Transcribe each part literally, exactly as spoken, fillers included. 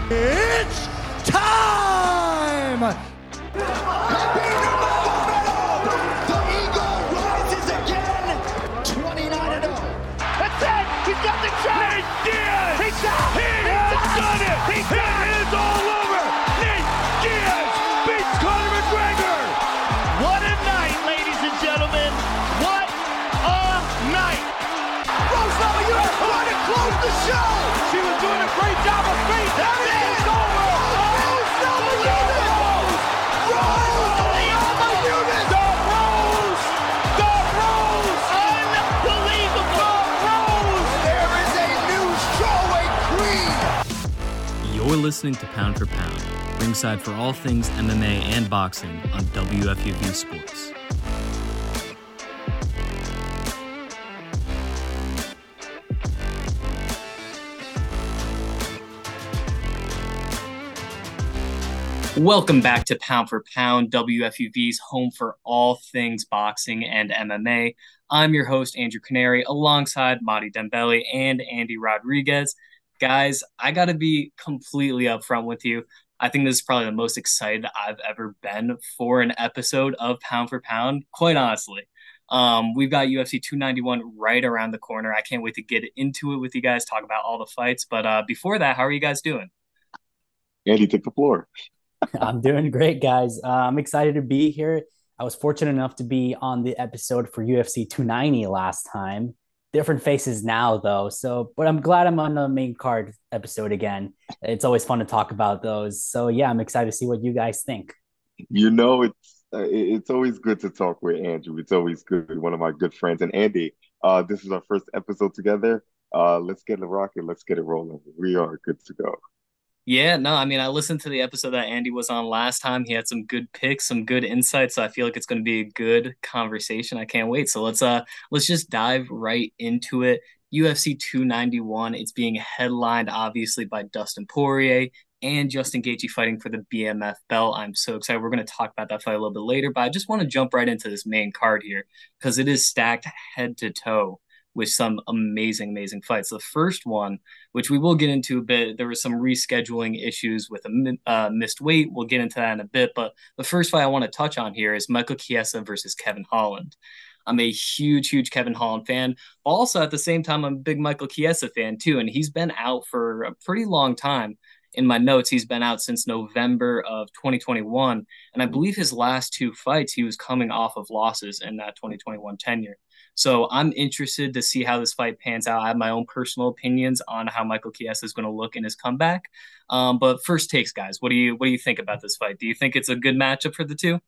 It's time! Happy Nurmagomedov! The Eagle rises again! twenty-nine and oh. That's it! He's got the shot! Nate Diaz! He's out! He He's has out! done it! He's It out! is all over! Nate Diaz beats Conor McGregor! What a night, ladies and gentlemen! What a night! Rose Namajunas trying to close the show! She was doing a great job of fate! That is over! Rose Namajunas! Rose Namajunas! The Rose! The Rose! Unbelievable! Rose! There is a new strawweight queen! You're listening to Pound for Pound, ringside for all things M M A and boxing on W F U V Sports. Welcome back to Pound for Pound, W F U V's home for all things boxing and M M A. I'm your host, Andrew Canary, alongside Madi Dembele and Andy Rodriguez. Guys, I got to be completely upfront with you. I think this is probably the most excited I've ever been for an episode of Pound for Pound, quite honestly. Um, we've got U F C two ninety-one right around the corner. I can't wait to get into it with you guys, talk about all the fights. But uh, before that, how are you guys doing? Andy, take the floor. I'm doing great, guys. Uh, I'm excited to be here. I was fortunate enough to be on the episode for U F C two ninety last time. Different faces now, though. So, but I'm glad I'm on the main card episode again. It's always fun to talk about those. So, yeah, I'm excited to see what you guys think. You know, it's uh, it's always good to talk with Andrew. It's always good. One of my good friends. And Andy, uh, this is our first episode together. Uh, let's get it rocking. Let's get it rolling. We are good to go. Yeah, no, I mean, I listened to the episode that Andy was on last time. He had some good picks, some good insights. So I feel like it's going to be a good conversation. I can't wait. So let's uh let's just dive right into it. U F C two ninety-one. It's being headlined obviously by Dustin Poirier and Justin Gaethje fighting for the B M F belt. I'm so excited. We're going to talk about that fight a little bit later, but I just want to jump right into this main card here because it is stacked head to toe with some amazing, amazing fights. The first one, which we will get into a bit, there was some rescheduling issues with a uh, missed weight. We'll get into that in a bit. But the first fight I want to touch on here is Michael Chiesa versus Kevin Holland. I'm a huge, huge Kevin Holland fan. Also, at the same time, I'm a big Michael Chiesa fan too. And he's been out for a pretty long time. In my notes, he's been out since November of twenty twenty-one. And I believe his last two fights, he was coming off of losses in that twenty twenty-one tenure. So I'm interested to see how this fight pans out. I have my own personal opinions on how Michael Chiesa is going to look in his comeback. Um, but first takes, guys, what do you what do you think about this fight? Do you think it's a good matchup for the two?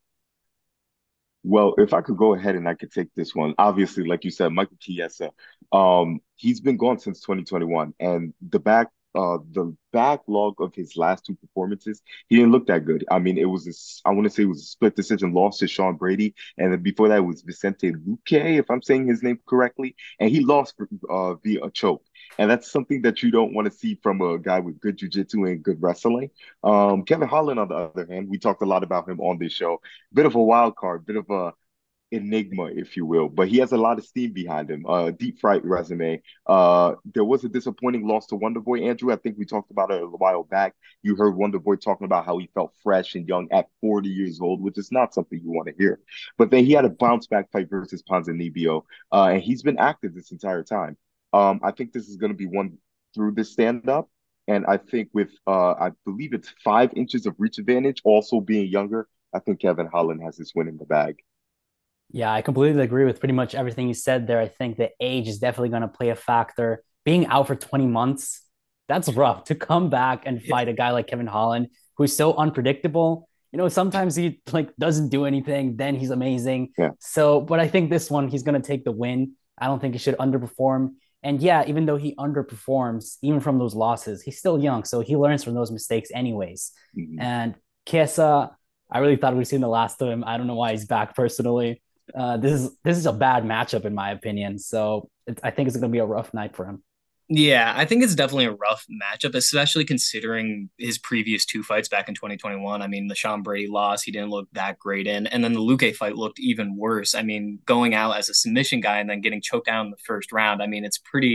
Well, if I could go ahead and I could take this one, obviously, like you said, Michael Chiesa, um, he's been gone since twenty twenty-one, and the back, uh, the backlog of his last two performances, he didn't look that good. I mean, it was a, I want to say it was a split decision loss to Sean Brady, and then before that it was Vicente Luque, if I'm saying his name correctly, and he lost uh, via a choke. And that's something that you don't want to see from a guy with good jiu-jitsu and good wrestling. Um, Kevin Holland, on the other hand, we talked a lot about him on this show. Bit of a wild card, bit of a enigma, if you will, but he has a lot of steam behind him. Uh, deep fried resume. Uh, there was a disappointing loss to Wonderboy Andrew. I think we talked about it a while back. You heard Wonderboy talking about how he felt fresh and young at forty years old, which is not something you want to hear. But then he had a bounce back fight versus Ponzinibbio, uh, and he's been active this entire time. Um, I think this is going to be one through this stand up. And I think with, uh, I believe it's five inches of reach advantage, also being younger, I think Kevin Holland has this win in the bag. Yeah, I completely agree with pretty much everything you said there. I think the age is definitely going to play a factor. Being out for twenty months, that's rough. To come back and fight a guy like Kevin Holland, who's so unpredictable. You know, sometimes he like doesn't do anything, then he's amazing. Yeah. So, but I think this one, he's going to take the win. I don't think he should underperform. And yeah, even though he underperforms, even from those losses, he's still young. So he learns from those mistakes anyways. Mm-hmm. And Chiesa, I really thought we'd seen the last of him. I don't know why he's back personally. Uh, this is this is a bad matchup in my opinion. So it, I think it's going to be a rough night for him. Yeah, I think it's definitely a rough matchup, especially considering his previous two fights back in twenty twenty-one. I mean, the Sean Brady loss, he didn't look that great in. And then the Luque fight looked even worse. I mean, going out as a submission guy and then getting choked down in the first round. I mean, it's pretty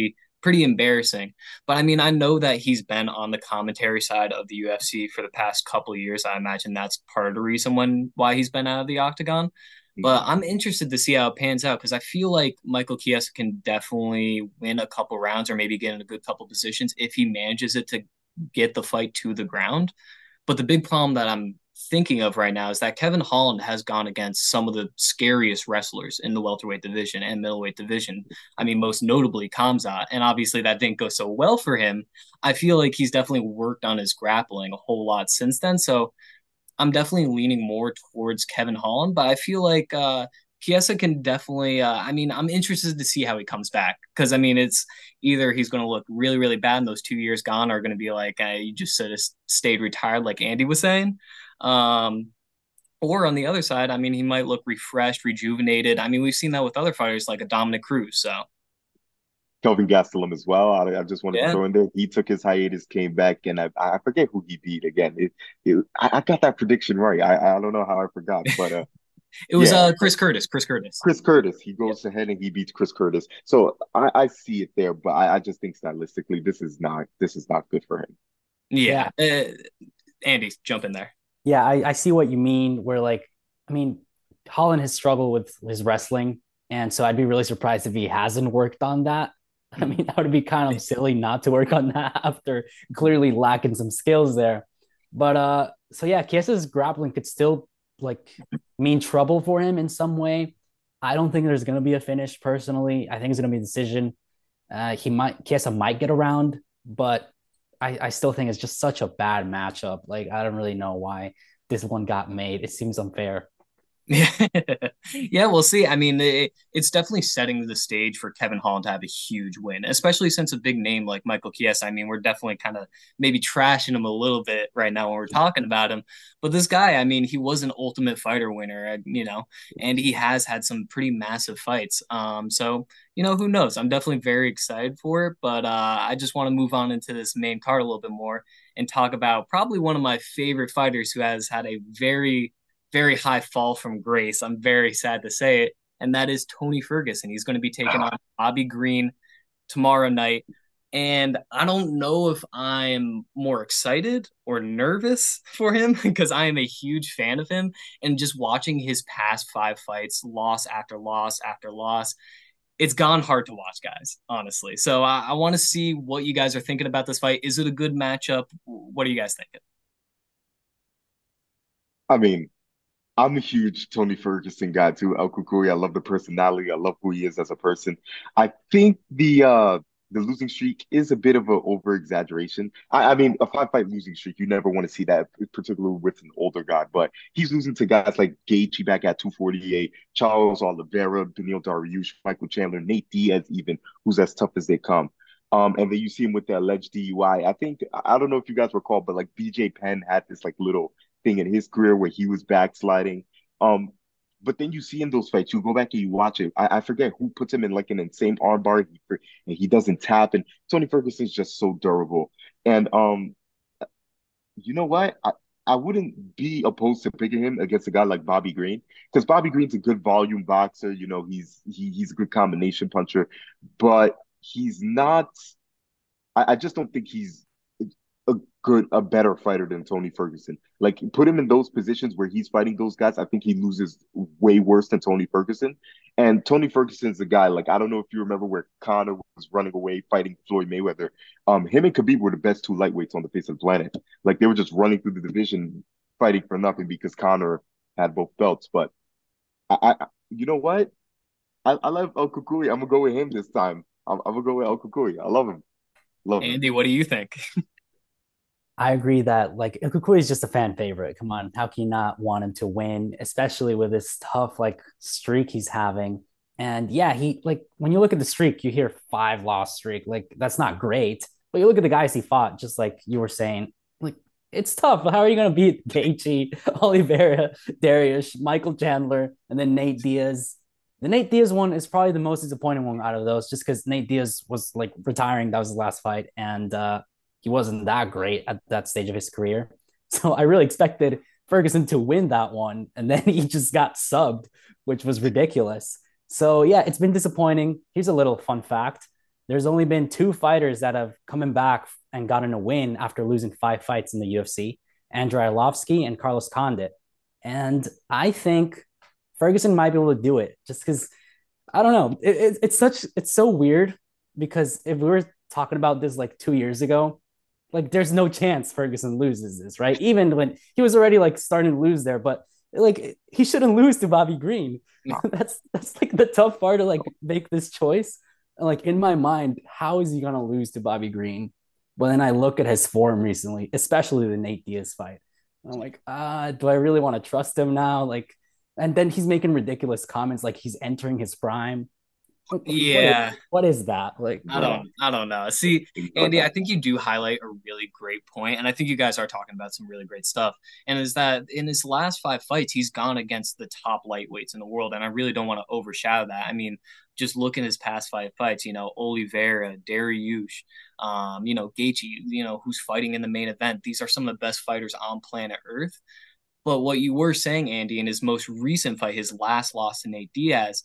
pretty embarrassing. But I mean, I know that he's been on the commentary side of the U F C for the past couple of years. I imagine that's part of the reason when why he's been out of the octagon. But I'm interested to see how it pans out because I feel like Michael Chiesa can definitely win a couple rounds or maybe get in a good couple positions if he manages it to get the fight to the ground. But the big problem that I'm thinking of right now is that Kevin Holland has gone against some of the scariest wrestlers in the welterweight division and middleweight division. I mean, most notably Khamzat, and obviously that didn't go so well for him. I feel like he's definitely worked on his grappling a whole lot since then. So I'm definitely leaning more towards Kevin Holland, but I feel like uh, Chiesa can definitely. Uh, I mean, I'm interested to see how he comes back because I mean, it's either he's going to look really, really bad, and those two years gone are going to be like uh, you just sort of stayed retired, like Andy was saying. Um, or on the other side, I mean, he might look refreshed, rejuvenated. I mean, we've seen that with other fighters like a Dominic Cruz. So Kelvin Gastelum as well. I, I just wanted yeah. to throw in there. He took his hiatus, came back, and I, I forget who he beat again. It, it, I, I got that prediction right. I, I don't know how I forgot, but uh, it was yeah. uh, Chris Curtis. Chris Curtis. Chris Curtis. He goes yep. ahead and he beats Chris Curtis. So I, I see it there, but I, I just think stylistically, this is not this is not good for him. Yeah, yeah. Uh, Andy, jump in there. Yeah, I, I see what you mean. Where like, I mean, Holland has struggled with his wrestling, and so I'd be really surprised if he hasn't worked on that. I mean, that would be kind of silly not to work on that after clearly lacking some skills there. But uh, so yeah, Chiesa's grappling could still like mean trouble for him in some way. I don't think there's going to be a finish personally. I think it's going to be a decision. Uh, he might Chiesa might get around, but I, I still think it's just such a bad matchup. Like, I don't really know why this one got made. It seems unfair. Yeah, we'll see. I mean, it, it's definitely setting the stage for Kevin Holland to have a huge win, especially since a big name like Michael Chiesa. I mean, we're definitely kind of maybe trashing him a little bit right now when we're talking about him. But this guy, I mean, he was an Ultimate Fighter winner, you know, and he has had some pretty massive fights. Um, so, you know, who knows? I'm definitely very excited for it. But uh, I just want to move on into this main card a little bit more and talk about probably one of my favorite fighters who has had a very very high fall from grace. I'm very sad to say it. And that is Tony Ferguson. He's going to be taking on Bobby Green tomorrow night. And I don't know if I'm more excited or nervous for him because I am a huge fan of him. And just watching his past five fights, loss after loss after loss, it's gone hard to watch, guys, honestly. So I, I want to see what you guys are thinking about this fight. Is it a good matchup? What are you guys thinking? I mean, I'm a huge Tony Ferguson guy too. El Cucuy, I love the personality. I love who he is as a person. I think the uh the losing streak is a bit of an over exaggeration. I, I mean, a five fight losing streak, you never want to see that, particularly with an older guy. But he's losing to guys like Gaethje back at two forty-eight, Charles Oliveira, Beneil Dariush, Michael Chandler, Nate Diaz, even who's as tough as they come. Um, and then you see him with the alleged D U I. I think I don't know if you guys recall, but like B J Penn had this like little thing in his career where he was backsliding. Um, but then you see in those fights, you go back and you watch it. I, I forget who puts him in like an insane armbar, he, and he doesn't tap. And Tony Ferguson's just so durable. And um, you know what? I, I wouldn't be opposed to picking him against a guy like Bobby Green because Bobby Green's a good volume boxer. You know, he's he, he's a good combination puncher, but he's not. I, I just don't think he's a good, a better fighter than Tony Ferguson. Like, put him in those positions where he's fighting those guys, I think he loses way worse than Tony Ferguson. And Tony Ferguson's a guy, like, I don't know if you remember where Conor was running away fighting Floyd Mayweather. Um, him and Khabib were the best two lightweights on the face of the planet. Like, they were just running through the division fighting for nothing because Conor had both belts. But I, I you know what? I, I love El Cucuy. I'm gonna go with him this time. I'm, I'm gonna go with El Cucuy. I love him. Love him. Andy, what do you think? I agree that like El Cucuy is just a fan favorite. Come on, how can you not want him to win, especially with this tough like streak he's having? And yeah, he like when you look at the streak, you hear five loss streak. Like that's not great, but you look at the guys he fought, just like you were saying, like it's tough. How are you going to beat Gaethje, Oliveira, Dariush, Michael Chandler, and then Nate Diaz? The Nate Diaz one is probably the most disappointing one out of those, just because Nate Diaz was like retiring. That was his last fight, and uh, he wasn't that great at that stage of his career. So I really expected Ferguson to win that one, and then he just got subbed, which was ridiculous. So yeah, it's been disappointing. Here's a little fun fact. There's only been two fighters that have coming back and gotten a win after losing five fights in the U F C, Andrei Arlovsky and Carlos Condit. And I think Ferguson might be able to do it just because I don't know. It, it, it's such it's so weird because if we were talking about this like two years ago, like there's no chance Ferguson loses this, right? Even when he was already like starting to lose there, but like he shouldn't lose to Bobby Green. that's that's like the tough part to like make this choice. And like in my mind, how is he gonna lose to Bobby Green? But then I look at his form recently, especially the Nate Diaz fight. I'm like, ah, do I really want to trust him now? Like, and then he's making ridiculous comments like he's entering his prime. Yeah. What is, what is that? Like, I don't I don't know. See, Andy, I think you do highlight a really great point, and I think you guys are talking about some really great stuff. And is that in his last five fights, he's gone against the top lightweights in the world, and I really don't want to overshadow that. I mean, just look at his past five fights, you know, Oliveira, Dariush, um, you know, Gaethje, you know, who's fighting in the main event. These are some of the best fighters on planet Earth. But what you were saying, Andy, in his most recent fight, his last loss to Nate Diaz,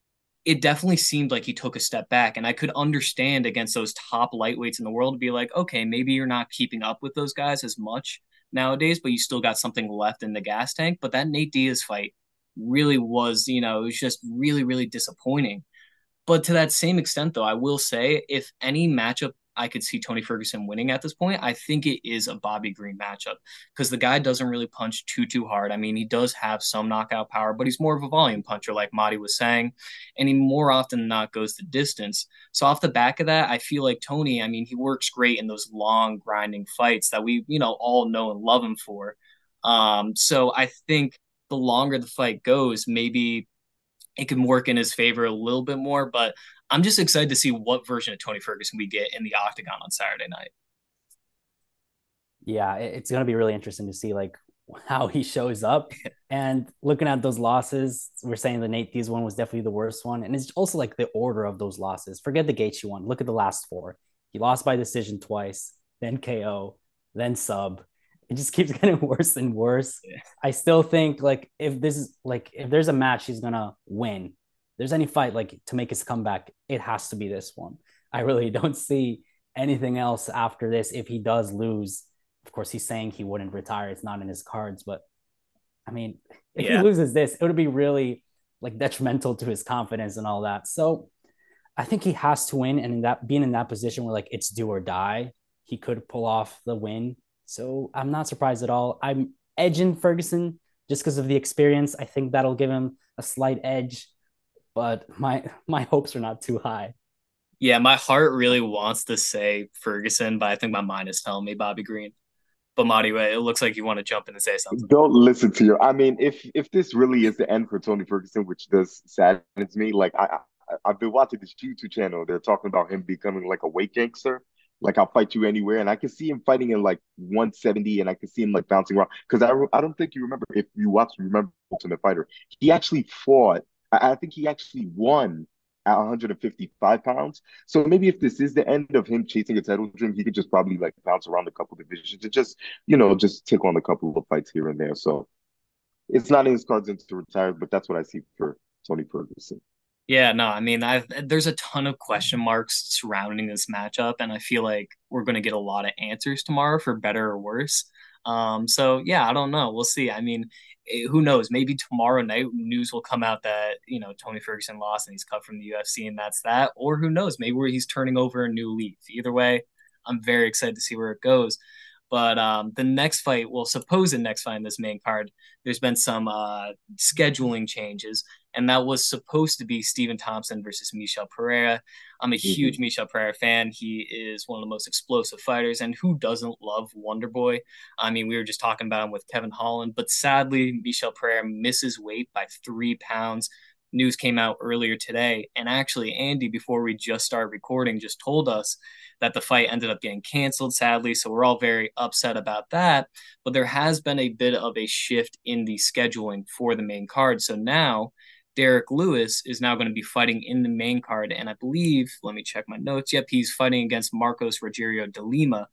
it definitely seemed like he took a step back. And I could understand against those top lightweights in the world to be like, okay, maybe you're not keeping up with those guys as much nowadays, but you still got something left in the gas tank. But that Nate Diaz fight really was, you know, it was just really, really disappointing. But to that same extent, though, I will say if any matchup I could see Tony Ferguson winning at this point, I think it is a Bobby Green matchup because the guy doesn't really punch too, too hard. I mean, he does have some knockout power, but he's more of a volume puncher, like Marty was saying, and he more often than not goes the distance. So off the back of that, I feel like Tony, I mean, he works great in those long, grinding fights that we, you know, all know and love him for. Um, so I think the longer the fight goes, maybe it can work in his favor a little bit more. But I'm just excited to see what version of Tony Ferguson we get in the octagon on Saturday night. Yeah, it's going to be really interesting to see like how he shows up. And looking at those losses, we're saying the Nate Diaz one was definitely the worst one. And it's also like the order of those losses. Forget the Gaethje one. Look at the last four. He lost by decision twice, then K O, then sub. It just keeps getting worse and worse. Yeah. I still think like if this is like if there's a match he's gonna win, if there's any fight like to make his comeback, it has to be this one. I really don't see anything else after this. If he does lose, of course he's saying he wouldn't retire. It's not in his cards, but I mean, if yeah. he loses this, it would be really like detrimental to his confidence and all that. So I think he has to win, and in that being in that position where like it's do or die, he could pull off the win. So I'm not surprised at all. I'm edging Ferguson just because of the experience. I think that'll give him a slight edge, but my my hopes are not too high. Yeah, my heart really wants to say Ferguson, but I think my mind is telling me Bobby Green. But Marty, it looks like you want to jump in and say something. Don't listen to your. I mean, if if this really is the end for Tony Ferguson, which does saddens me, like I, I I've been watching this YouTube channel. They're talking about him becoming like a weight gangster. Like I'll fight you anywhere, and I can see him fighting in like one seventy, and I can see him like bouncing around. Because I, I don't think you remember if you watch Remember Ultimate Fighter, he actually fought. I, I think he actually won at one fifty-five pounds. So maybe if this is the end of him chasing a title dream, he could just probably like bounce around a couple divisions and just you know just take on a couple of fights here and there. So it's not in his cards to retire, but that's what I see for Tony Ferguson. Yeah, no, I mean, I've, there's a ton of question marks surrounding this matchup, and I feel like we're going to get a lot of answers tomorrow for better or worse. Um, so, yeah, I don't know. We'll see. I mean, it, who knows? Maybe tomorrow night news will come out that, you know, Tony Ferguson lost and he's cut from the U F C and that's that. Or who knows? Maybe where he's turning over a new leaf. Either way, I'm very excited to see where it goes. But um, the next fight, well, supposed next fight in this main card, there's been some uh, scheduling changes, and that was supposed to be Stephen Thompson versus Michel Pereira. I'm a mm-hmm. huge Michel Pereira fan. He is one of the most explosive fighters, and who doesn't love Wonder Boy? I mean, we were just talking about him with Kevin Holland, but sadly, Michel Pereira misses weight by three pounds. News came out earlier today, and actually Andy, before we just started recording, just told us that the fight ended up getting canceled, sadly, so we're all very upset about that. But there has been a bit of a shift in the scheduling for the main card. So now Derek Lewis is now going to be fighting in the main card, and I believe, let me check my notes, yep, he's fighting against Marcos Rogerio de Lima.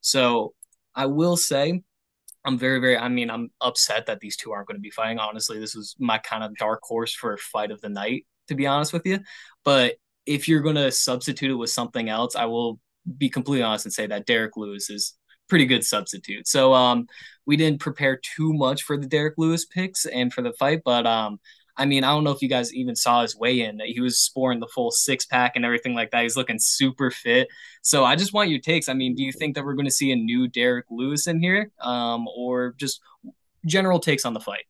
So I will say, I'm very, very, I mean, I'm upset that these two aren't going to be fighting. Honestly, this was my kind of dark horse for fight of the night, to be honest with you. But if you're going to substitute it with something else, I will be completely honest and say that Derek Lewis is pretty good substitute. So um, we didn't prepare too much for the Derek Lewis picks and for the fight, but um, I mean, I don't know if you guys even saw his weigh-in. He was sporting the full six pack and everything like that. He's looking super fit. So I just want your takes. I mean, do you think that we're going to see a new Derek Lewis in here, um, or just general takes on the fight?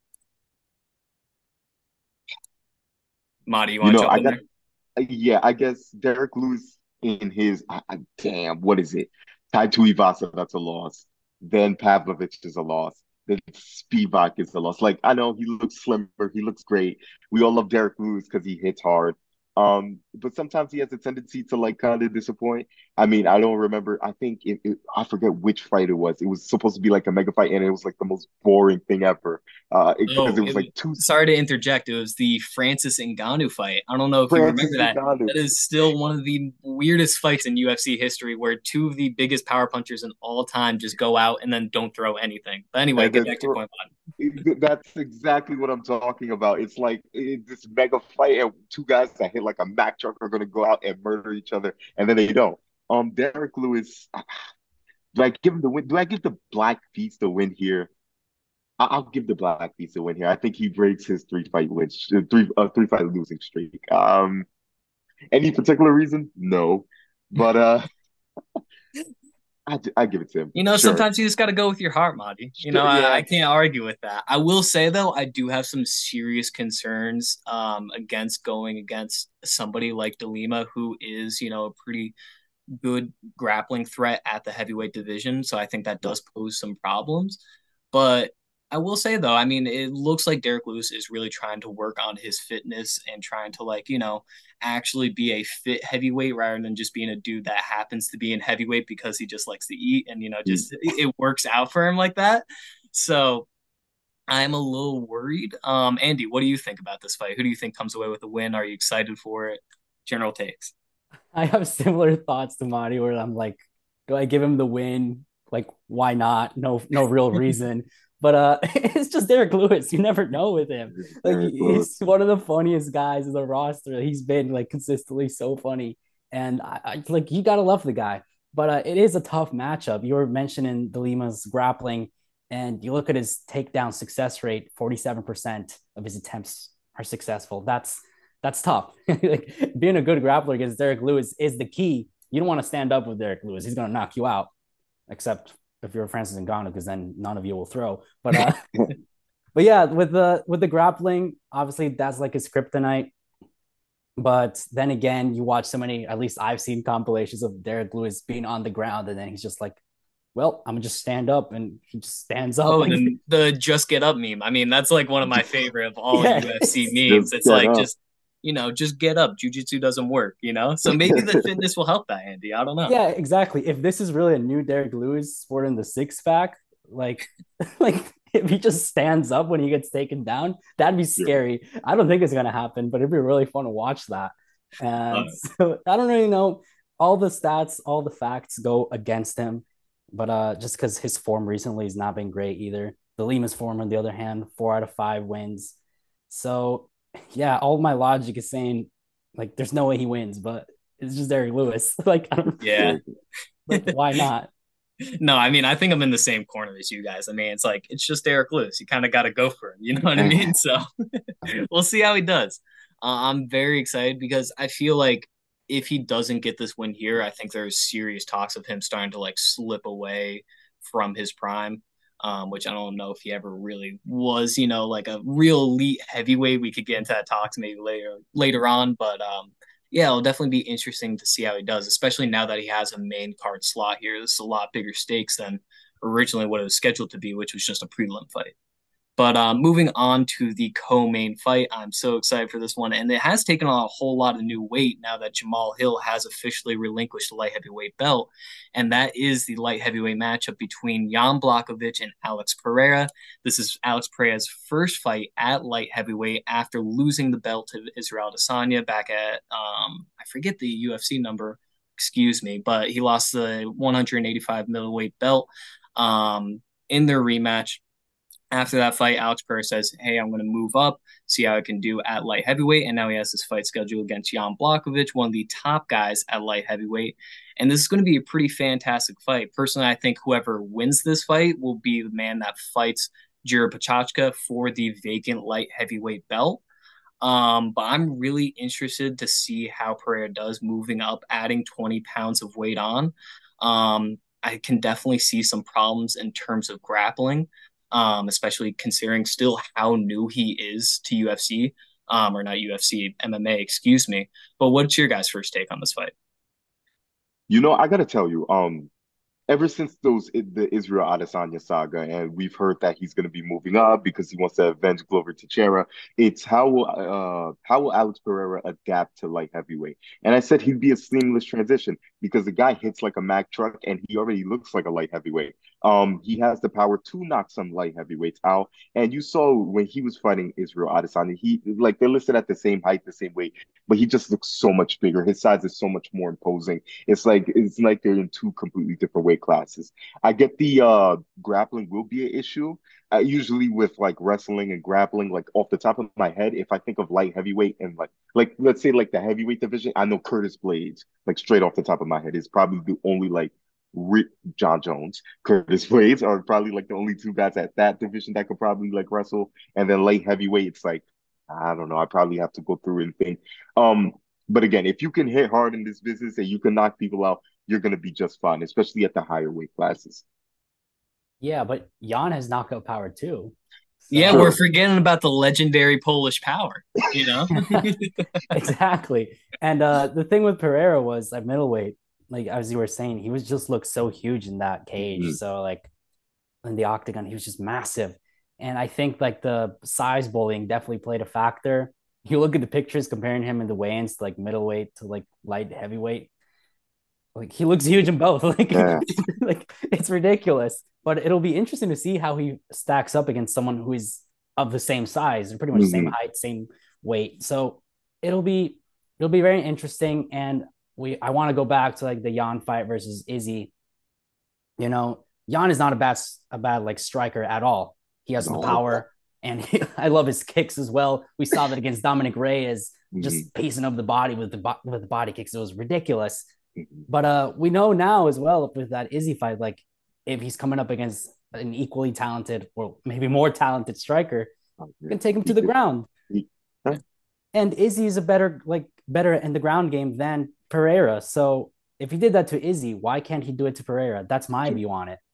Marty, you want You to know, jump I in got there? yeah, I guess Derek Lewis in his I, I, damn, what is it? Tai Tuivasa, that's a loss. Then Pavlovich is a loss. Then Spivak is a loss. Like I know he looks slimmer, he looks great. We all love Derek Lewis because he hits hard. Um, but sometimes he has a tendency to like kind of disappoint. I mean, I don't remember. I think it, it, I forget which fight it was. It was supposed to be like a mega fight, and it was like the most boring thing ever. Uh, because Oh, it, it was was, like two sorry to interject. It was the Francis Ngannou fight. I don't know if you Francis remember that. Ngannou. That is still one of the weirdest fights in U F C history where two of the biggest power punchers in all time just go out and then don't throw anything. But anyway, And get then back to your point, It- That's exactly what I'm talking about. It's like it, this mega fight, and two guys that hit like a Mack truck are going to go out and murder each other, and then they don't. Um, Derek Lewis, do I give him the win? Do I give the Black Beast the win here? I- I'll give the Black Beast the win here. I think he breaks his three fight win, uh, three uh, three fight losing streak. Um, any particular reason? No, but uh, I I give it to him. You know, Sure, sometimes you just got to go with your heart, Marty. You know, sure, I, yeah. I can't argue with that. I will say, though, I do have some serious concerns um, against going against somebody like DeLima, who is, you know, a pretty good grappling threat at the heavyweight division. So I think that does pose some problems. But I will say though, I mean, it looks like Derek Lewis is really trying to work on his fitness and trying to like, you know, actually be a fit heavyweight rather than just being a dude that happens to be in heavyweight because he just likes to eat and, you know, He- just it works out for him like that. So I'm a little worried. Um, Andy, what do you think about this fight? Who do you think comes away with the win? Are you excited for it? General takes. I have similar thoughts to Marty where I'm like, do I give him the win? Like, why not? No, no real reason. But uh it's just Derek Lewis. You never know with him. Like Derek he's Lewis. one of the funniest guys in the roster. He's been like consistently so funny. And I, I like you gotta love the guy. But uh, it is a tough matchup. You were mentioning Delima's grappling, and you look at his takedown success rate, forty-seven percent of his attempts are successful. That's that's tough. Like being a good grappler against Derek Lewis is the key. You don't want to stand up with Derek Lewis. He's going to knock you out, except if you're Francis Ngannou, because then none of you will throw. But uh, but yeah, with the with the grappling, obviously that's like his kryptonite. But then again, you watch so many, at least I've seen compilations of Derek Lewis being on the ground, and then he's just like, well, I'm gonna just stand up, and he just stands up. Oh, Like, the the just get up meme. I mean, that's like one of my favorite of all yeah, U F C Just memes. It's get like up. just you know, just get up. Jiu-jitsu doesn't work, you know? So maybe the fitness will help that, Andy. I don't know. yeah, exactly. If this is really a new Derek Lewis sporting the six pack, like, like if he just stands up when he gets taken down, that'd be Yeah. scary. I don't think it's gonna happen, but it'd be really fun to watch that. And Uh, so I don't really know. All the stats, all the facts go against him, but uh, just because his form recently has not been great either. The Lima's form, on the other hand, four out of five wins. So yeah, all my logic is saying like there's no way he wins, but it's just Derek Lewis. Like, I don't, yeah. like why not? No, I mean, I think I'm in the same corner as you guys. I mean, it's like it's just Derek Lewis. You kind of got to go for him. You know what I mean? So we'll see how he does. Uh, I'm very excited because I feel like if he doesn't get this win here, I think there's serious talks of him starting to like slip away from his prime, um, which I don't know if he ever really was. You know, like a real elite heavyweight. We could get into that talks maybe later later on, but um, yeah, it'll definitely be interesting to see how he does, especially now that he has a main card slot here. This is a lot bigger stakes than originally what it was scheduled to be, which was just a prelim fight. But uh, moving on to the co-main fight, I'm so excited for this one, and it has taken on a whole lot of new weight now that Jamal Hill has officially relinquished the light heavyweight belt, and that is the light heavyweight matchup between Jan Blachowicz and Alex Pereira. This is Alex Pereira's first fight at light heavyweight after losing the belt to Israel Adesanya back at um, I forget the U F C number, excuse me, but he lost the one eighty-five middleweight belt um, in their rematch. After that fight, Alex Pereira says, hey, I'm going to move up, see how I can do at light heavyweight. And now he has this fight scheduled against Jan Blachowicz, one of the top guys at light heavyweight. And this is going to be a pretty fantastic fight. Personally, I think whoever wins this fight will be the man that fights Jiri Prochazka for the vacant light heavyweight belt. Um, but I'm really interested to see how Pereira does moving up, adding twenty pounds of weight on. Um, I can definitely see some problems in terms of grappling, um, especially considering still how new he is to U F C, um, or not U F C, M M A, excuse me. But what's your guys' first take on this fight? You know, I gotta tell you, um, ever since those the Israel Adesanya saga, and we've heard that he's going to be moving up because he wants to avenge Glover Teixeira. It's how will uh how will Alex Pereira adapt to light heavyweight? And I said he'd be a seamless transition because the guy hits like a Mack truck, and he already looks like a light heavyweight. Um, he has the power to knock some light heavyweights out, and you saw when he was fighting Israel Adesanya, he like they're listed at the same height, the same weight, but he just looks so much bigger. His size is so much more imposing. It's like it's like they're in two completely different weight classes. I get the uh grappling will be an issue. Uh, usually with like wrestling and grappling, like off the top of my head, if I think of light heavyweight and like like let's say like the heavyweight division, I know Curtis Blades, like straight off the top of my head, is probably the only like re- John Jones, Curtis Blades are probably like the only two guys at that division that could probably like wrestle. And then light heavyweight, it's like I don't know. I probably have to go through and think. Um, but again, if you can hit hard in this business and you can knock people out, you're going to be just fine, especially at the higher weight classes. Yeah, but Jan has knockout power too. So. Yeah, we're forgetting about the legendary Polish power, you know? Exactly. And uh, the thing with Pereira was at middleweight, like as you were saying, he was just looked so huge in that cage. Mm-hmm. So like in the octagon, he was just massive. And I think like the size bullying definitely played a factor. You look at the pictures comparing him in the weigh-ins to like middleweight to like light heavyweight. Like he looks huge in both. Like, yeah. like it's ridiculous. But it'll be interesting to see how he stacks up against someone who is of the same size and pretty much mm-hmm. same height, same weight. So it'll be it'll be very interesting. And we I want to go back to like the Jan fight versus Izzy. You know, Jan is not a bad a bad like striker at all. He has no. the power, and he, I love his kicks as well. We saw that against Dominic Reyes, just mm-hmm. pacing up the body with the bo- with the body kicks. It was ridiculous. Mm-hmm. But uh, we know now as well with that Izzy fight, like if he's coming up against an equally talented or maybe more talented striker, you can take him to the ground. Huh? And Izzy is a better like better in the ground game than Pereira. So if he did that to Izzy, why can't he do it to Pereira? That's my view on it.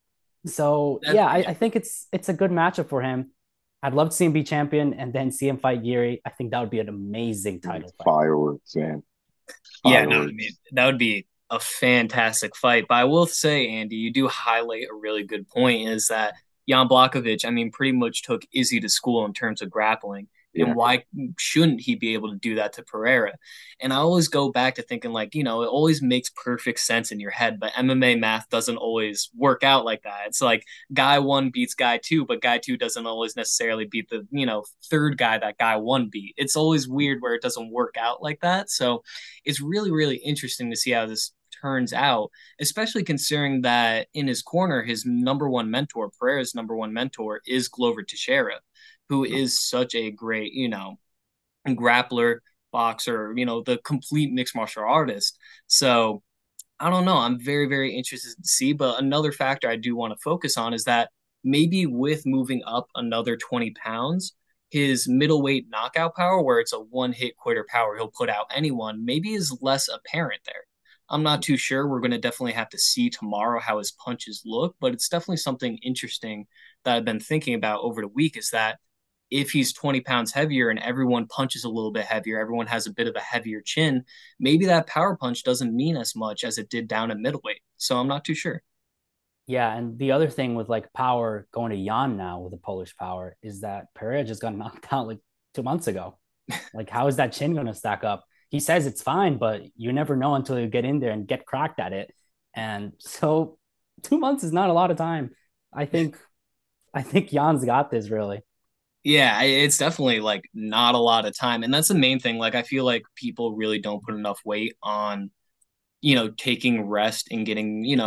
So yeah, I, I think it's it's a good matchup for him. I'd love to see him be champion and then see him fight Jiri. I think that would be an amazing title fight. Fireworks, man. Fireworks. Yeah, no, I mean that would be a fantastic fight. But I will say, Andy, you do highlight a really good point is that Jan Blachowicz, I mean, pretty much took Izzy to school in terms of grappling. Yeah. And why shouldn't he be able to do that to Pereira? And I always go back to thinking like, you know, it always makes perfect sense in your head, but M M A math doesn't always work out like that. It's like guy one beats guy two, but guy two doesn't always necessarily beat the, you know, third guy that guy one beat. It's always weird where it doesn't work out like that. So it's really, really interesting to see how this turns out, especially considering that in his corner, his number one mentor, Pereira's number one mentor is Glover Teixeira, who is such a great, you know, grappler, boxer, you know, the complete mixed martial artist. So I don't know. I'm very, very interested to see. But another factor I do want to focus on is that maybe with moving up another twenty pounds, his middleweight knockout power, where it's a one-hit quitter power, he'll put out anyone, maybe is less apparent there. I'm not too sure. We're going to definitely have to see tomorrow how his punches look, but it's definitely something interesting that I've been thinking about over the week is that if he's twenty pounds heavier and everyone punches a little bit heavier, everyone has a bit of a heavier chin, maybe that power punch doesn't mean as much as it did down at middleweight. So I'm not too sure. Yeah, and the other thing with like power going to Jan now with the Polish power is that Pereira just got knocked out like two months ago. Like, how is that chin going to stack up? He says it's fine, but you never know until you get in there and get cracked at it. And so two months is not a lot of time. I think, I think Jan's got this really. Yeah, it's definitely like not a lot of time. And that's the main thing. Like, I feel like people really don't put enough weight on, you know, taking rest and getting, you know,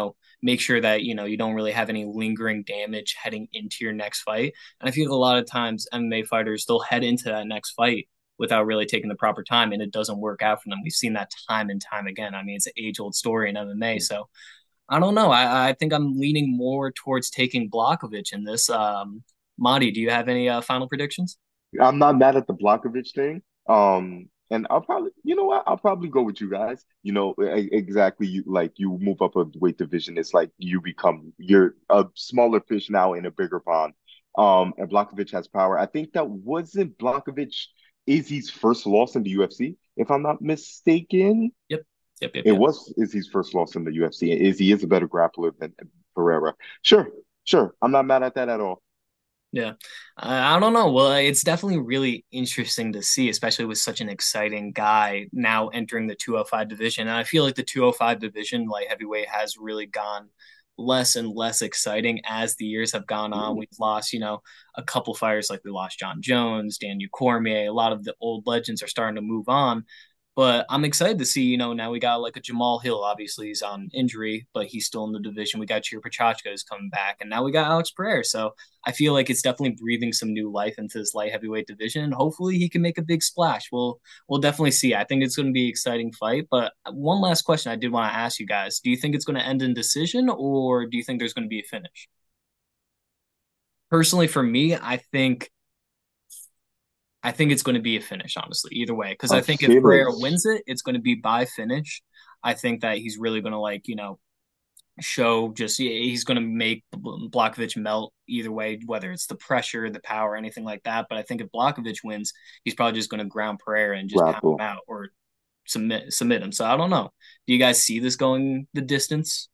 make sure that, you know, you don't really have any lingering damage heading into your next fight. And I feel like a lot of times M M A fighters, they'll head into that next fight without really taking the proper time, and it doesn't work out for them. We've seen that time and time again. I mean, it's an age-old story in M M A. So I don't know. I, I think I'm leaning more towards taking Blachowicz in this. Um, Marty, do you have any uh, final predictions? I'm not mad at the Blachowicz thing. Um, and I'll probably, you know what? I'll probably go with you guys. You know, e- exactly. You like you move up a weight division. It's like you become you're a smaller fish now in a bigger pond. Um, and Blachowicz has power. I think that wasn't Blachowicz Izzy's first loss in the U F C, if I'm not mistaken. Yep. Yep. Yep. It yep. was Izzy's first loss in the U F C. Izzy is a better grappler than Pereira. Sure, sure. I'm not mad at that at all. Yeah, I, I don't know. Well, it's definitely really interesting to see, especially with such an exciting guy now entering the two oh five division. And I feel like the two oh five division, light heavyweight, has really gone less and less exciting as the years have gone on. We've lost, you know, a couple fighters, like we lost John Jones, Daniel Cormier. A lot of the old legends are starting to move on. But I'm excited to see, you know, now we got like a Jamal Hill. Obviously, he's on injury, but he's still in the division. We got Chir Pachachka is coming back, and now we got Alex Pereira. So I feel like it's definitely breathing some new life into this light heavyweight division. And hopefully, he can make a big splash. We'll we'll definitely see. I think it's going to be an exciting fight. But one last question I did want to ask you guys: do you think it's going to end in decision, or do you think there's going to be a finish? Personally, for me, I think I think it's going to be a finish, honestly, either way. Because I think if Pereira wins it, it's going to be by finish. I think that he's really going to, like, you know, show just, he's going to make Blachowicz melt either way, whether it's the pressure, the power, anything like that. But I think if Blachowicz wins, he's probably just going to ground Pereira and just Grapple. pound him out or submit submit him. So I don't know. Do you guys see this going the distance?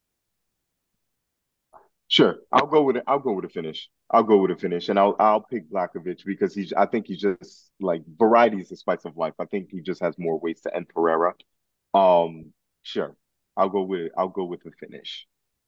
Sure, I'll go with it. I'll go with a finish. I'll go with a finish, and I'll I'll pick Blachowicz because he's. I think he's just like variety is the spice of life. I think he just has more ways to end Pereira. Um, sure, I'll go with it. I'll go with the finish.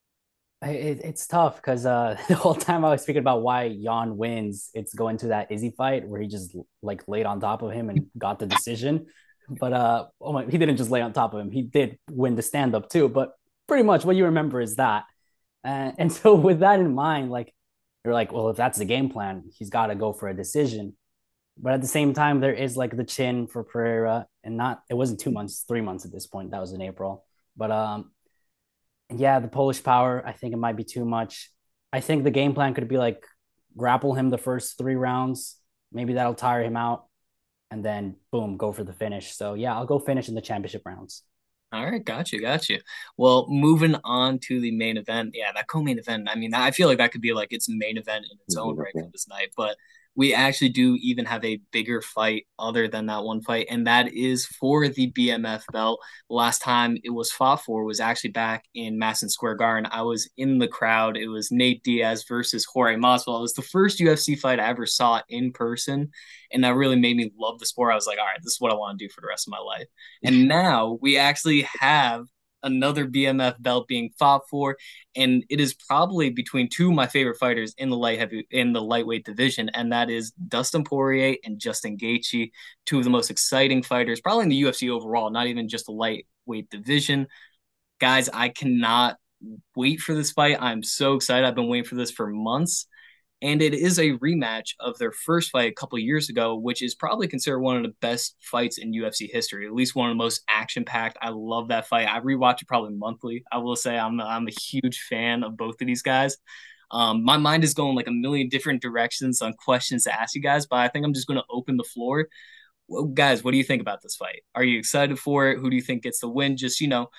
It, it's tough because uh, the whole time I was speaking about why Jan wins, it's going to that Izzy fight where he just like laid on top of him and got the decision. But uh, oh my, he didn't just lay on top of him; he did win the stand up too. But pretty much what you remember is that. Uh, and so with that in mind, like, you're like, well, if that's the game plan, he's got to go for a decision. But at the same time, there is like the chin for Pereira, and not, it wasn't two months, three months at this point. That was in April. But um, yeah, the Polish power, I think it might be too much. I think the game plan could be like grapple him the first three rounds. Maybe that'll tire him out. And then boom, go for the finish. So yeah, I'll go finish in the championship rounds. All right, got you, got you. Well, moving on to the main event. Yeah, that co-main event. I mean, I feel like that could be like its main event in its own right for this night. But we actually do even have a bigger fight other than that one fight, and that is for the B M F belt. Last time it was fought for was actually back in Madison Square Garden. I was in the crowd. It was Nate Diaz versus Jorge Masvidal. It was the first U F C fight I ever saw in person, and that really made me love the sport. I was like, all right, this is what I want to do for the rest of my life. And now we actually have another B M F belt being fought for, and it is probably between two of my favorite fighters in the light heavy in the lightweight division, and that is Dustin Poirier and Justin Gaethje, two of the most exciting fighters, probably in the U F C overall, not even just the lightweight division. Guys, I cannot wait for this fight. I'm so excited. I've been waiting for this for months. And it is a rematch of their first fight a couple of years ago, which is probably considered one of the best fights in U F C history, at least one of the most action-packed. I love that fight. I rewatch it probably monthly. I will say I'm, I'm a huge fan of both of these guys. Um, my mind is going like a million different directions on questions to ask you guys, but I think I'm just going to open the floor. Well, guys, what do you think about this fight? Are you excited for it? Who do you think gets the win? Just, you know,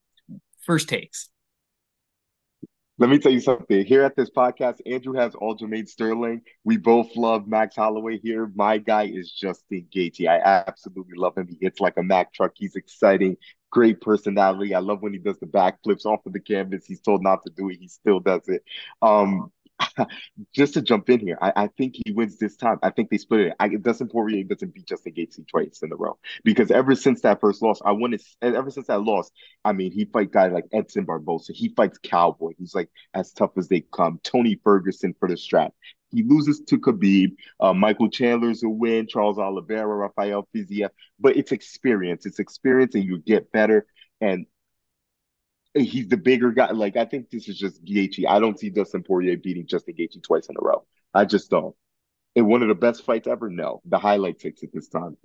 first takes. Let me tell you something. Here at this podcast, Andrew has Aljamain Sterling. We both love Max Holloway here. My guy is Justin Gaethje. I absolutely love him. He hits like a Mack truck. He's exciting, great personality. I love when he does the backflips off of the canvas. He's told not to do it. He still does it. Um, just to jump in here, I, I think he wins this time. I think they split it. I, Dustin Poirier doesn't beat Justin Gaethje twice in a row because ever since that first loss, I wanted. Ever since that loss, I mean, he fight guys like Edson Barbosa. He fights Cowboy. He's like as tough as they come. Tony Ferguson for the strap. He loses to Khabib. Uh, Michael Chandler's a win. Charles Oliveira, Rafael Fiziev. But it's experience. It's experience, and you get better. And he's the bigger guy. Like, I think this is just Gaethje. I don't see Dustin Poirier beating Justin Gaethje twice in a row. I just don't. In one of the best fights ever? No. The highlight takes it this time.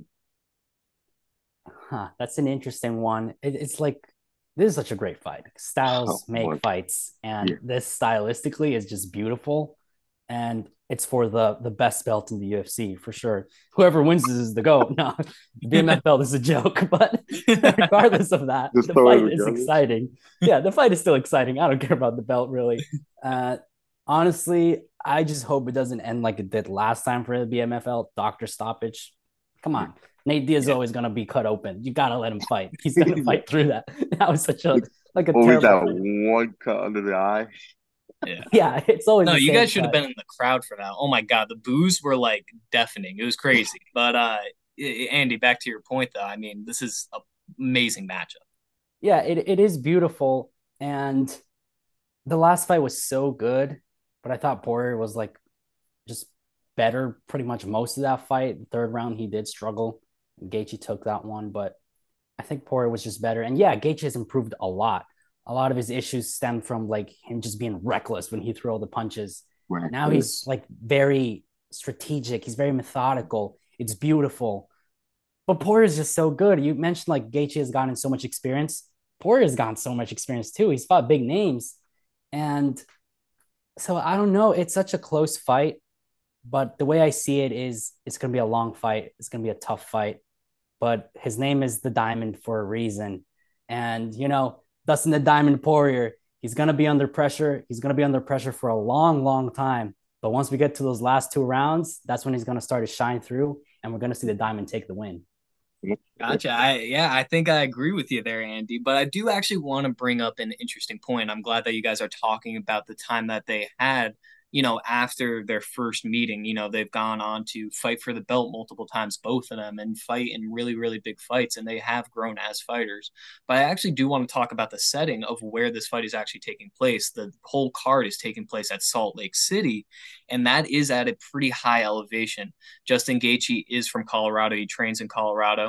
Huh, that's an interesting one. It, it's like this is such a great fight. Styles Oh, make my- fights, and Yeah. this stylistically is just beautiful. And it's for the the best belt in the U F C for sure. Whoever wins this is the GOAT. No, B M F belt is a joke, but regardless of that, Just the throw it fight is regardless. exciting. Yeah, the fight is still exciting. I don't care about the belt really. Uh, honestly, I just hope it doesn't end like it did last time for the B M F L. Doctor stoppage. Come on. Nate Diaz is Yeah. always gonna be cut open. You gotta let him fight. He's gonna fight through that. That was such a It's like a Always terrible that fight. one cut under the eye. Yeah. Yeah, it's always No, the you same guys should have cut. been in the crowd for that. Oh my God, the boos were like deafening. It was crazy. But uh I- Andy, back to your point though. I mean, this is an amazing matchup. Yeah, it, it is beautiful. And the last fight was so good, but I thought Poirier was like just better pretty much most of that fight. The third round, he did struggle. Gaethje took that one, but I think Poirier was just better. And yeah, Gaethje has improved a lot. A lot of his issues stem from like him just being reckless when he threw all the punches. Now he's like very strategic. He's very methodical. It's beautiful. But Poirier is just so good. You mentioned like Gaethje has gotten so much experience. Poirier has gotten so much experience too. He's fought big names. And so I don't know. It's such a close fight. But the way I see it is it's going to be a long fight. It's going to be a tough fight. But his name is the Diamond for a reason. And, you know, Dustin the Diamond Poirier, he's going to be under pressure. He's going to be under pressure for a long, long time. But once we get to those last two rounds, that's when he's going to start to shine through. And we're going to see the Diamond take the win. Gotcha. I yeah, I think I agree with you there, Andy. But I do actually want to bring up an interesting point. I'm glad that you guys are talking about the time that they had, you know, after their first meeting. You know, they've gone on to fight for the belt multiple times, both of them, and fight in really, really big fights, and they have grown as fighters. But I actually do want to talk about the setting of where this fight is actually taking place. The whole card is taking place at Salt Lake City, and that is at a pretty high elevation. Justin Gaethje is from Colorado. He trains in Colorado.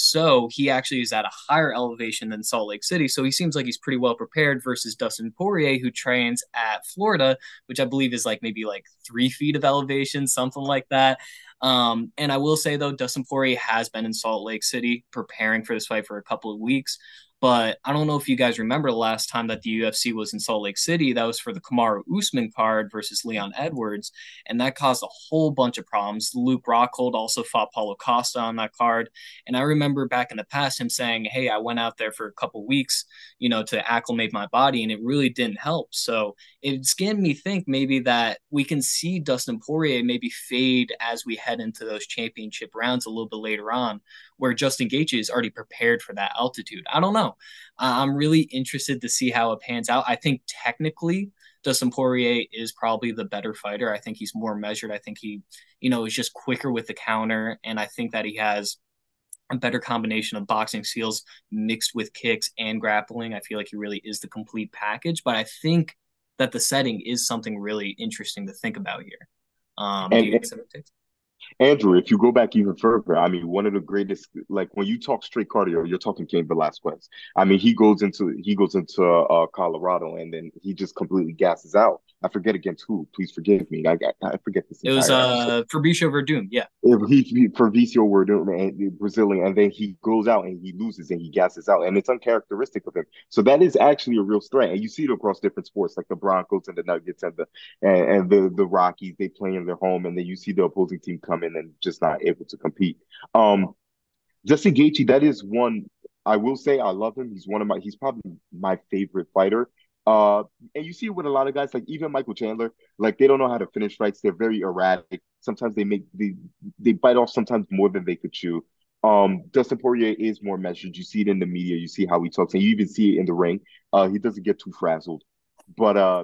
So he actually is at a higher elevation than Salt Lake City. So he seems like he's pretty well prepared versus Dustin Poirier, who trains at Florida, which I believe is like maybe like three feet of elevation, something like that. Um, and I will say, though, Dustin Poirier has been in Salt Lake City preparing for this fight for a couple of weeks. But I don't know if you guys remember the last time that the U F C was in Salt Lake City. That was for the Kamaru Usman card versus Leon Edwards, and that caused a whole bunch of problems. Luke Rockhold also fought Paulo Costa on that card, and I remember back in the past him saying, "Hey, I went out there for a couple weeks, you know, to acclimate my body, and it really didn't help." So it's getting me think maybe that we can see Dustin Poirier maybe fade as we head into those championship rounds a little bit later on, where Justin Gaethje is already prepared for that altitude. I don't know. Uh, I'm really interested to see how it pans out. I think technically Dustin Poirier is probably the better fighter. I think he's more measured. I think he, you know, is just quicker with the counter. And I think that he has a better combination of boxing skills mixed with kicks and grappling. I feel like he really is the complete package. But I think that the setting is something really interesting to think about here. Um, And, do you and guys have a take? Andrew, if you go back even further, I mean, one of the greatest, like when you talk straight cardio, you're talking Cain Velasquez. I mean, he goes into he goes into uh, Colorado and then he just completely gasses out. I forget against who. Please forgive me. I I, I forget this It was entire episode. uh, Fabricio Verdum. Yeah. If he he- for Vicio were doing Brazilian, and then he goes out and he loses and he gasses out, and it's uncharacteristic of him. So that is actually a real strength, and you see it across different sports, like the Broncos and the Nuggets and the and, and the the Rockies. They play in their home, and then you see the opposing team come in and just not able to compete. Um, Justin Gaethje, that is one I will say I love him. He's one of my he's probably my favorite fighter. Uh, and you see it with a lot of guys, like even Michael Chandler, like they don't know how to finish fights. They're very erratic. Sometimes they make they they bite off sometimes more than they could chew. Um, Dustin Poirier is more measured. You see it in the media. You see how he talks, and you even see it in the ring. Uh, he doesn't get too frazzled. But uh,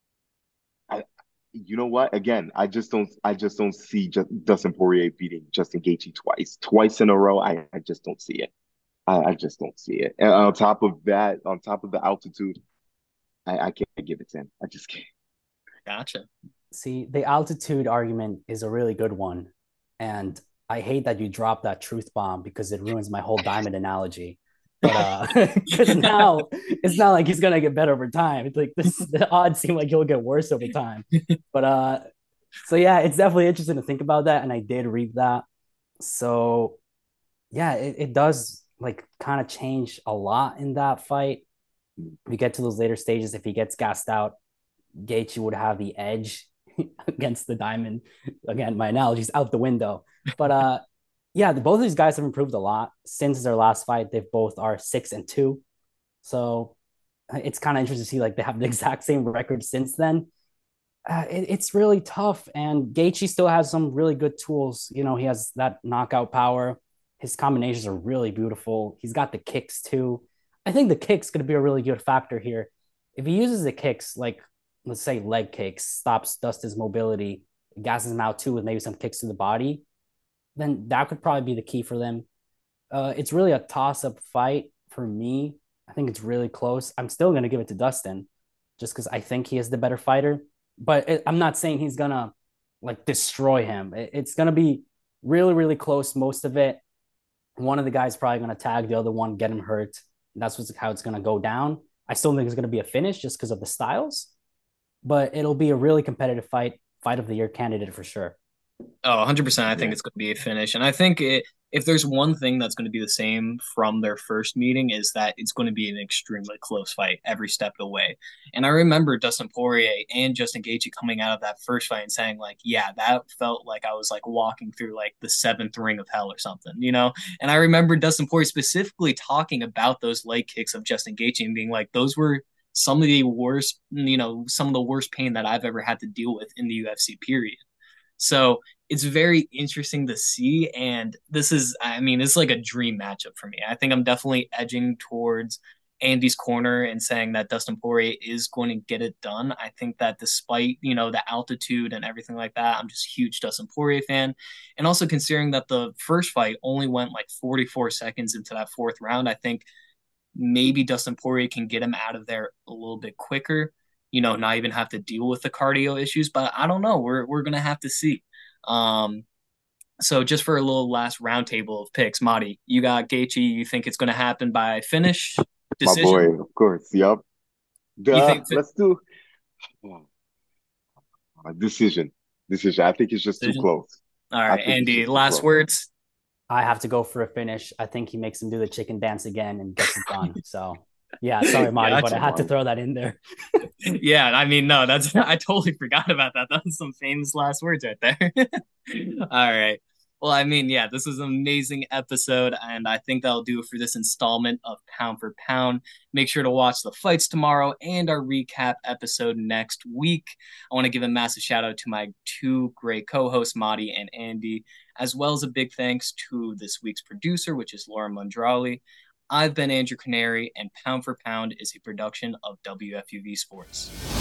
I, you know what? Again, I just don't. I just don't see just Dustin Poirier beating Justin Gaethje twice, twice in a row. I, I just don't see it. I, I just don't see it. And on top of that, on top of the altitude, I, I can't give it to him. I just can't. Gotcha. See, the altitude argument is a really good one. And I hate that you dropped that truth bomb because it ruins my whole diamond analogy. But uh, because now it's not like he's gonna get better over time. It's like this the odds seem like he'll get worse over time. But uh, so yeah, it's definitely interesting to think about that, and I did read that. So yeah, it, it does like kind of change a lot in that fight. We get to those later stages. If he gets gassed out, Gaethje would have the edge against the Diamond. Again, my analogy's out the window. But uh, yeah, the, both of these guys have improved a lot since their last fight. They both are six and two, so it's kind of interesting to see like they have the exact same record since then. Uh, it, it's really tough, and Gaethje still has some really good tools. You know, he has that knockout power. His combinations are really beautiful. He's got the kicks too. I think the kicks going to be a really good factor here. If he uses the kicks, like let's say leg kicks, stops Dustin's mobility, gasses him out too with maybe some kicks to the body, then that could probably be the key for them. Uh, it's really a toss-up fight for me. I think it's really close. I'm still going to give it to Dustin just because I think he is the better fighter. But it, I'm not saying he's going to like destroy him. It, it's going to be really, really close most of it. One of the guys probably going to tag the other one, get him hurt. That's what's, how it's going to go down. I still think it's going to be a finish just because of the styles. But it'll be a really competitive fight, fight of the year candidate for sure. Oh, one hundred percent. I think it's going to be a finish. And I think it, if there's one thing that's going to be the same from their first meeting is that it's going to be an extremely close fight every step of the way. And I remember Dustin Poirier and Justin Gaethje coming out of that first fight and saying like, yeah, that felt like I was like walking through like the seventh ring of hell or something, you know? And I remember Dustin Poirier specifically talking about those leg kicks of Justin Gaethje and being like, those were some of the worst, you know, some of the worst pain that I've ever had to deal with in the U F C period. So it's very interesting to see. And this is, I mean, it's like a dream matchup for me. I think I'm definitely edging towards Andy's corner and saying that Dustin Poirier is going to get it done. I think that despite, you know, the altitude and everything like that, I'm just a huge Dustin Poirier fan. And also considering that the first fight only went like forty-four seconds into that fourth round, I think maybe Dustin Poirier can get him out of there a little bit quicker. You know, not even have to deal with the cardio issues, but I don't know. We're we're gonna have to see. Um, so just for a little last roundtable of picks, Marty, you got Gaethje. You think it's gonna happen by finish decision? My boy, of course. Yep. Duh, think let's do a decision. Decision. I think it's just decision? too close. All right, Andy. Last words. I have to go for a finish. I think he makes him do the chicken dance again and gets it done. So. Yeah, sorry, Marty, gotcha, but I had man. to throw that in there. Yeah, I mean, no, that's I totally forgot about that. That was some famous last words right there. All right. Well, I mean, yeah, this was an amazing episode, and I think that'll do it for this installment of Pound for Pound. Make sure to watch the fights tomorrow and our recap episode next week. I want to give a massive shout out to my two great co-hosts, Marty and Andy, as well as a big thanks to this week's producer, which is Laura Mondrali. I've been Andrew Canary, and Pound for Pound is a production of W F U V Sports.